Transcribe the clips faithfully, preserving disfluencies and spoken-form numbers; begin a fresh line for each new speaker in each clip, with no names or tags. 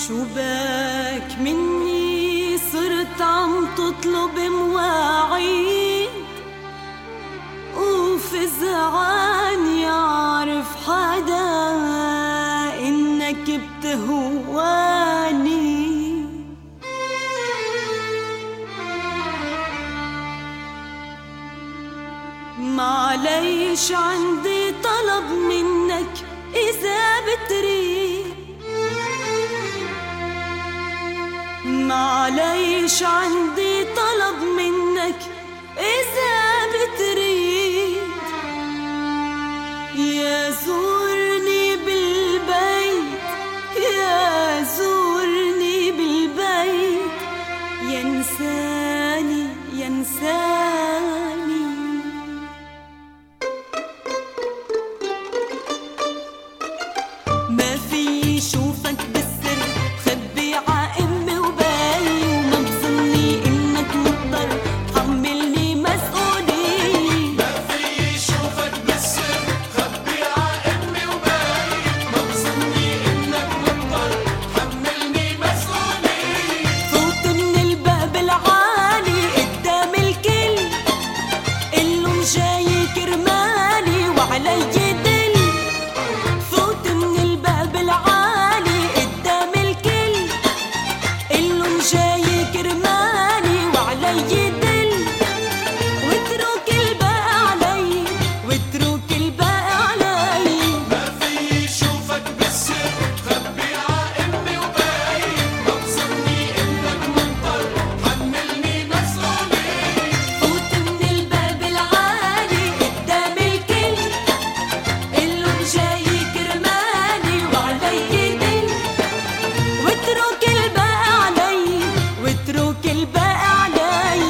شو باك مني صرت عم تطلب مواعيد وفزعان يعرف حدا إنك بتهواني. معليش عندي طلب منك إذا بتريد، معليش عندي طلب منك إذا بتريد. يا زورني بالبيت، يا زورني بالبيت، ينساني ينساني. ما في شوفك بالسر خبي ع امي وباي، وما بظني انك مضطر تحملني مسؤولية.
ما في شوفك بالسر خبي ع امي وباي، ما بظني انك مضطر تحملني مسؤولية.
فوت من الباب العالي قدام الكل، قلن جاي كرمالي وعلي دل. فوت من الباب العالي قدام الكل، قلن جاي كرمالي وعلي دل. واترك الباقي علي، واترك الباقي علي.
ما في شوفك بالسر خبي ع امي وباي، ما بظني انك مضطر تحملني مسؤولية.
فوت من الباب العالي قدام الكل، قلن جاي كرمالي وعلي دل. واترك الباقي علي، واترك الباقي علي.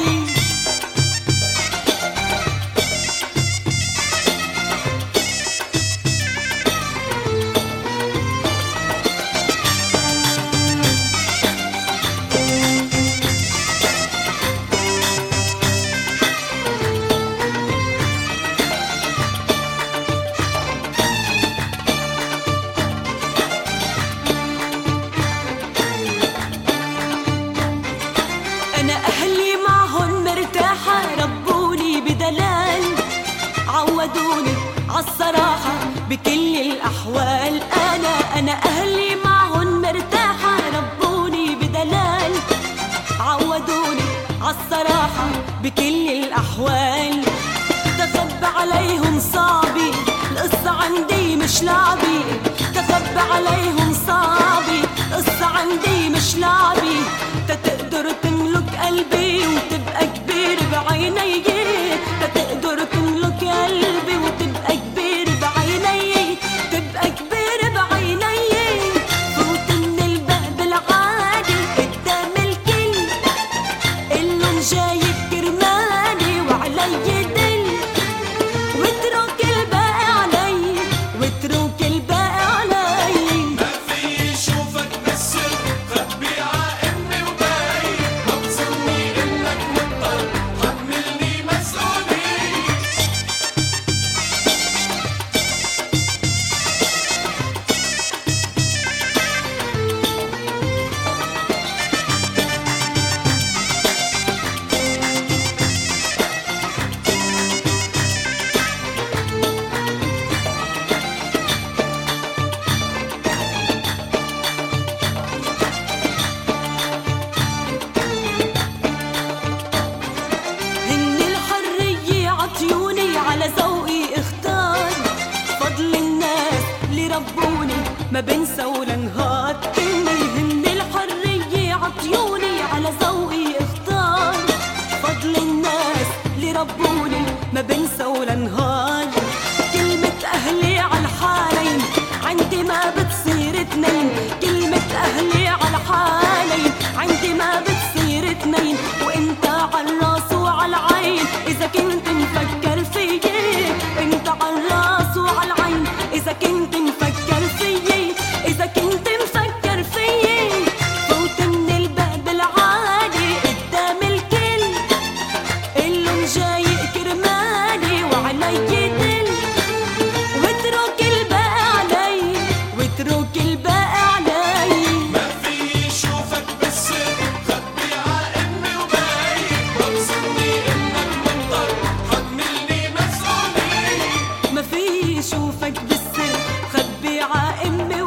أنا أهلي معهن مرتاحة، ربوني بدلال، عودوني عالصراحة بكل الأحوال. أنا أنا أهلي معهن مرتاحة، ربوني بدلال، عودوني عالصراحة بكل الأحوال. تخبى عليهم صعبي، القصة عندي مش لعبي. تخبى عليهم صعبي، القصة عندي مش لعبي. تتقدر تملك قلبي وتبقى كبير بعيني، تتقدر تملك قلبي وتبقى كبير بعيني، تبقى كبير بعيني. فوت من الباب العالي قدام الكل، قلن جايب كرمالي وعلي دل. واترك الباقي علي، واترك الباقي علي.
ما في شوفك بالسر خبي ع امي وباي، ما بظني انك مضطر تحملني مسؤولية.
هن الحرية عطيوني على ذوقي اختار، فضل الناس اللي ربوني ما بنسى ولا نهار. إني هن الحرية عطيوني على ذوقي اختار، فضل الناس اللي ربوني ما بنسى ولا نهار. كلمة أهلي عالحالين عندي ما بتصير اتنين، كلمة أهلي عالحالين عندي ما بتصير اتنين. وانت عالراس وعالعين إذا كنت مفكر فيي، انت عالراس وعالعين إذا كنت مفكر فيي، إذا يشوفك بالسر خبي ع امي